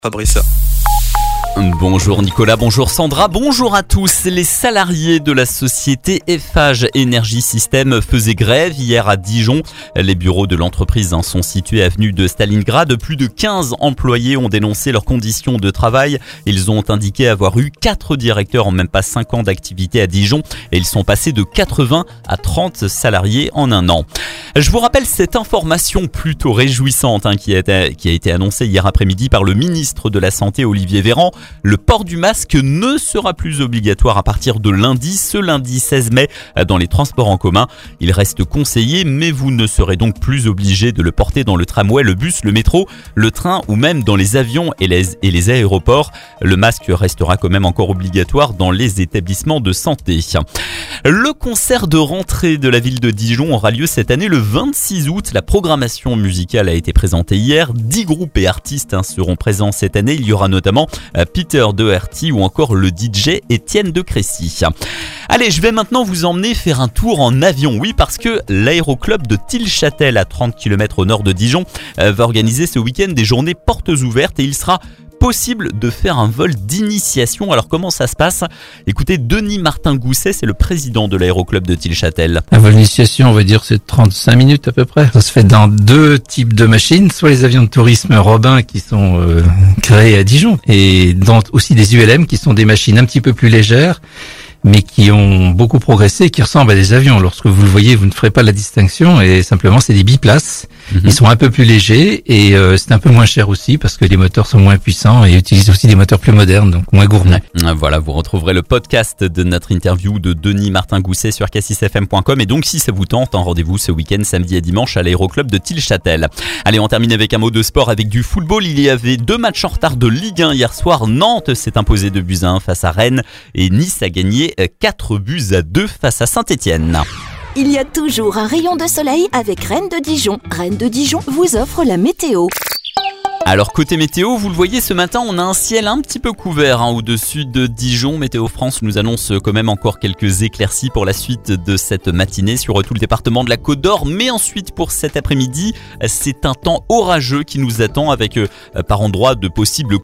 Fabrice. Bonjour Nicolas, bonjour Sandra, bonjour à tous. Les salariés de la société Eiffage Énergie Système faisaient grève hier à Dijon. Les bureaux de l'entreprise sont situés avenue de Stalingrad. Plus de 15 employés ont dénoncé leurs conditions de travail. Ils ont indiqué avoir eu 4 directeurs en même pas 5 ans d'activité à Dijon et ils sont passés de 80 à 30 salariés en un an. Je vous rappelle cette information plutôt réjouissante qui a été annoncée hier après-midi par le ministre de la Santé Olivier Véran. Le port du masque ne sera plus obligatoire à partir de ce lundi 16 mai dans les transports en commun. Il reste conseillé, mais vous ne serez donc plus obligé de le porter dans le tramway, le bus, le métro, le train ou même dans les avions et les aéroports. Le masque restera quand même encore obligatoire dans les établissements de santé. Le concert de rentrée de la ville de Dijon aura lieu cette année le 26 août. La programmation musicale a été présentée hier. 10 groupes et artistes seront présents cette année. Il y aura notamment Peter Doherty ou encore le DJ Étienne de Crécy. Allez, je vais maintenant vous emmener faire un tour en avion. Oui, parce que l'aéroclub de Tilchâtel, à 30 km au nord de Dijon, va organiser ce week-end des journées portes ouvertes et il sera possible de faire un vol d'initiation. Alors comment ça se passe ? Écoutez, Denis Martin Gousset, c'est le président de l'aéroclub de Tilchâtel. Un vol d'initiation, on va dire, c'est 35 minutes à peu près. Ça se fait dans 2 types de machines, soit les avions de tourisme Robin qui sont créés à Dijon, et aussi des ULM qui sont des machines un petit peu plus légères, mais qui ont beaucoup progressé et qui ressemblent à des avions. Lorsque vous le voyez, vous ne ferez pas la distinction et simplement c'est des biplaces. Ils sont un peu plus légers et c'est un peu moins cher aussi parce que les moteurs sont moins puissants et utilisent aussi des moteurs plus modernes, donc moins gourmands. Voilà, vous retrouverez le podcast de notre interview de Denis Martin Gousset sur cassisfm.com et donc si ça vous tente, rendez-vous ce week-end samedi et dimanche à l'aéroclub de Tilchâtel. Allez, on termine avec un mot de sport avec du football. Il y avait 2 matchs en retard de Ligue 1 hier soir. Nantes s'est imposé 2-1 face à Rennes et Nice a gagné 4-2 face à Saint-Etienne. Il y a toujours un rayon de soleil avec Rennes de Dijon. Rennes de Dijon vous offre la météo. Alors côté météo, vous le voyez ce matin, on a un ciel un petit peu couvert au-dessus de Dijon. Météo France nous annonce quand même encore quelques éclaircies pour la suite de cette matinée sur tout le département de la Côte d'Or. Mais ensuite pour cet après-midi, c'est un temps orageux qui nous attend avec par endroits de possibles